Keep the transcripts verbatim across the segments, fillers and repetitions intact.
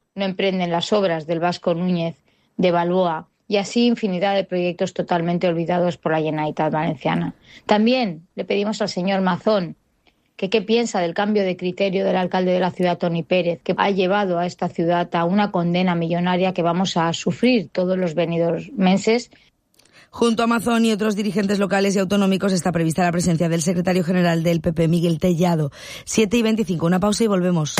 no emprenden las obras del Vasco Núñez de Balboa y así infinidad de proyectos totalmente olvidados por la Generalitat Valenciana. También le pedimos al señor Mazón que qué piensa del cambio de criterio del alcalde de la ciudad, Toni Pérez, que ha llevado a esta ciudad a una condena millonaria que vamos a sufrir todos los benidormenses. Junto a Mazón y otros dirigentes locales y autonómicos está prevista la presencia del secretario general del P P, Miguel Tellado. siete y veinticinco, una pausa y volvemos.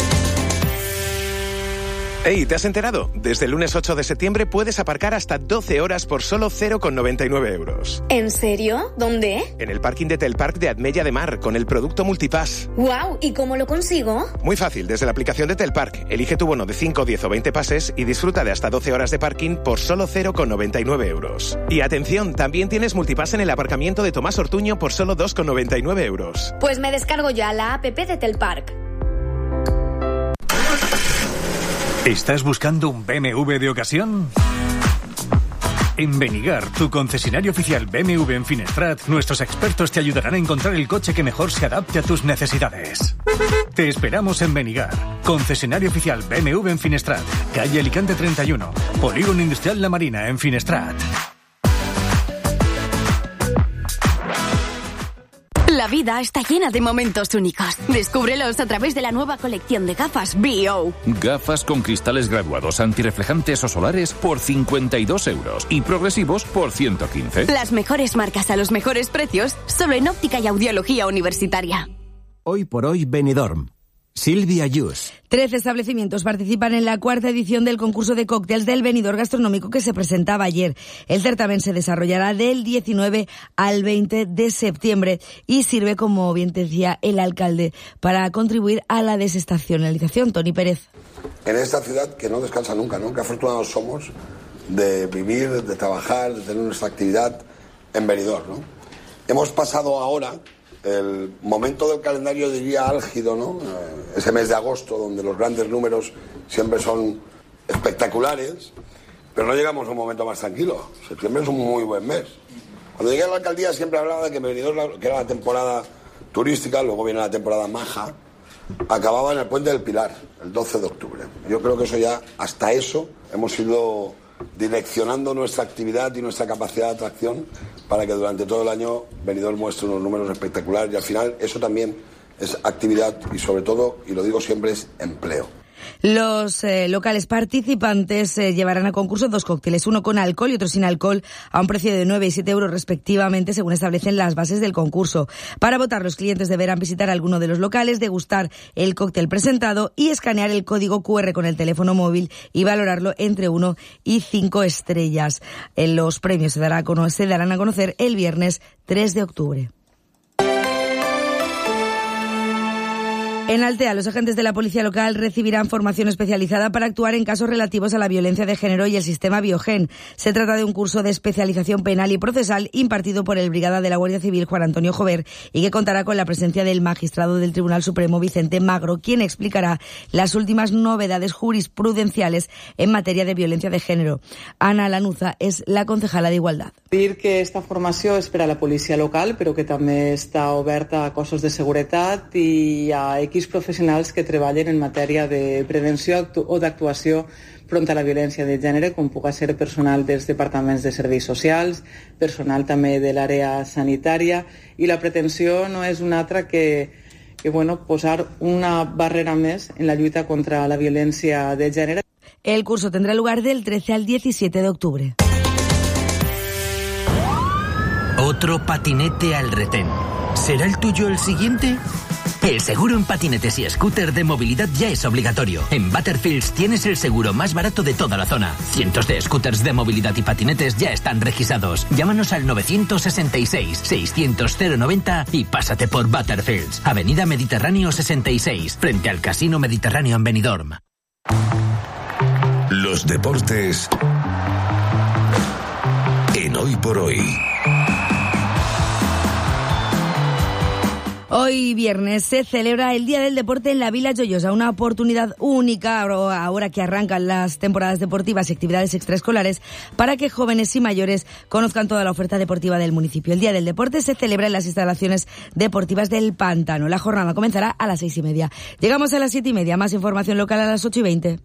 Hey, ¿te has enterado? Desde el lunes ocho de septiembre puedes aparcar hasta doce horas por solo cero coma noventa y nueve euros. ¿En serio? ¿Dónde? En el parking de Telpark de Admella de Mar, con el producto Multipass. ¡Guau! ¿Y cómo lo consigo? Muy fácil, desde la aplicación de Telpark. Elige tu bono de cinco, diez o veinte pases y disfruta de hasta doce horas de parking por solo cero coma noventa y nueve euros. Y atención, también tienes Multipass en el aparcamiento de Tomás Ortuño por solo dos coma noventa y nueve euros. Pues me descargo ya la app de Telpark. ¿Estás buscando un B M W de ocasión? En Benigar, tu concesionario oficial B M W en Finestrat, nuestros expertos te ayudarán a encontrar el coche que mejor se adapte a tus necesidades. Te esperamos en Benigar, concesionario oficial B M W en Finestrat, calle Alicante treinta y uno, Polígono Industrial La Marina en Finestrat. La vida está llena de momentos únicos. Descúbrelos a través de la nueva colección de gafas B O. Gafas con cristales graduados antirreflejantes o solares por cincuenta y dos euros y progresivos por ciento quince. Las mejores marcas a los mejores precios, solo en óptica y audiología universitaria. Hoy por hoy Benidorm. Silvia Yus. Trece establecimientos participan en la cuarta edición del concurso de cócteles del Benidorm Gastronómico que se presentaba ayer. El certamen se desarrollará del diecinueve al veinte de septiembre y sirve, como bien decía el alcalde, para contribuir a la desestacionalización. Toni Pérez. En esta ciudad que no descansa nunca, ¿no? Qué afortunados somos de vivir, de trabajar, de tener nuestra actividad en Benidorm, ¿no? Hemos pasado ahora el momento del calendario, diría, álgido, ¿no? Ese mes de agosto, donde los grandes números siempre son espectaculares, pero no llegamos a un momento más tranquilo. Septiembre es un muy buen mes. Cuando llegué a la alcaldía siempre hablaba de que Benidorm, que era la temporada turística, luego viene la temporada maja, acababa en el Puente del Pilar, el doce de octubre. Yo creo que eso ya, hasta eso, hemos ido direccionando nuestra actividad y nuestra capacidad de atracción para que durante todo el año Benidorm muestre unos números espectaculares, y al final eso también es actividad y, sobre todo, y lo digo siempre, es empleo. Los eh, locales participantes eh, llevarán a concurso dos cócteles, uno con alcohol y otro sin alcohol, a un precio de nueve y siete euros respectivamente, según establecen las bases del concurso. Para votar, los clientes deberán visitar alguno de los locales, degustar el cóctel presentado y escanear el código cu erre con el teléfono móvil y valorarlo entre uno y cinco estrellas. Eh, los premios se, dará a cono- se darán a conocer el viernes tres de octubre. En Altea, los agentes de la policía local recibirán formación especializada para actuar en casos relativos a la violencia de género y el sistema Biogen. Se trata de un curso de especialización penal y procesal impartido por el brigada de la Guardia Civil Juan Antonio Jover y que contará con la presencia del magistrado del Tribunal Supremo Vicente Magro, quien explicará las últimas novedades jurisprudenciales en materia de violencia de género. Ana Lanuza es la concejala de Igualdad. Dir que esta formació és per a la policia local, però que també està oberta a cossos de seguretat i a equips professionals que treballen en matèria de prevenció o d'actuació front a la violència de gènere, com pugui ser personal dels departaments de serveis socials, personal també de l'àrea sanitària, i la pretensió no és una altra que, que bueno, posar una barrera més en la lluita contra la violència de gènere. El curso tendrá lugar del trece al diecisiete de octubre. Otro patinete al retén. ¿Será el tuyo el siguiente? El seguro en patinetes y scooter de movilidad ya es obligatorio. En Butterfields tienes el seguro más barato de toda la zona. Cientos de scooters de movilidad y patinetes ya están registrados. Llámanos al nueve seis seis, seiscientos, cero noventa y pásate por Butterfields. Avenida Mediterráneo sesenta y seis, frente al Casino Mediterráneo en Benidorm. Los deportes en Hoy por Hoy. Hoy viernes se celebra el Día del Deporte en la Vila Joiosa, una oportunidad única ahora que arrancan las temporadas deportivas y actividades extraescolares para que jóvenes y mayores conozcan toda la oferta deportiva del municipio. El Día del Deporte se celebra en las instalaciones deportivas del Pantano. La jornada comenzará a las seis y media. Llegamos a las siete y media. Más información local a las ocho y veinte.